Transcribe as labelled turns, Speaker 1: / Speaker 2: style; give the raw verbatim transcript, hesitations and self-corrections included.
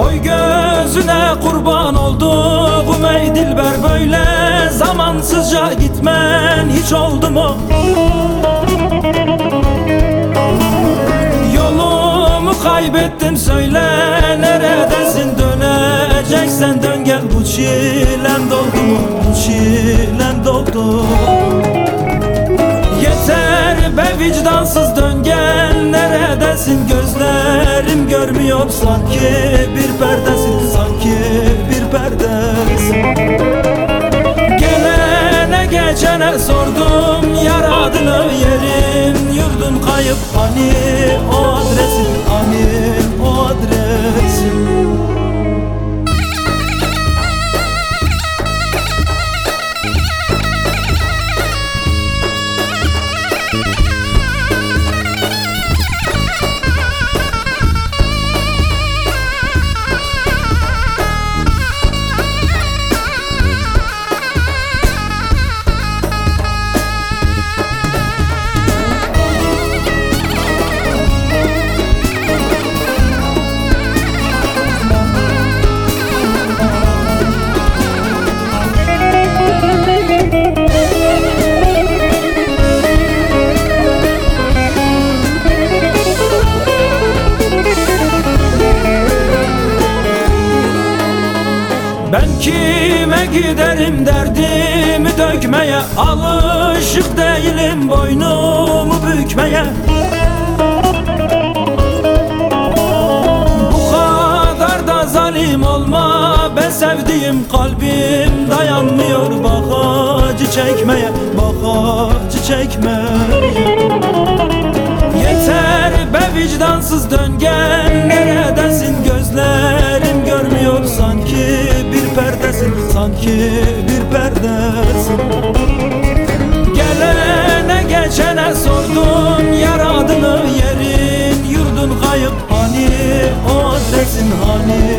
Speaker 1: Oy gözüne kurban olduğum ey dilber, böyle zamansızca gitmen hiç oldu mu? Yolumu kaybettim, söyle neredesin, döneceksen dön gel, bu çilem doldu mu, bu çilem doldu. Yeter be vicdansız, dön gel, neredesin, gözlerim görmüyor sanki bir perdesin, sanki bir perdesin. Gelene geçene sordum yar adını, yerin yurdun kayıp, hani o adresin, hani o adresin. Ben kime giderim derdimi dökmeye, alışık değilim boynumu bükmeye. Bu kadar da zalim olma be sevdiğim, kalbim dayanmıyor bak acı çekmeye, bak acı çekmeye. Yeter be vicdansız, dön gel, neredesin, gözlerim görmüyor sanki bir perdesin, sanki bir perdesin. Gelene geçene sordum yar adını, yerin yurdun kayıp, hani o adresin, hani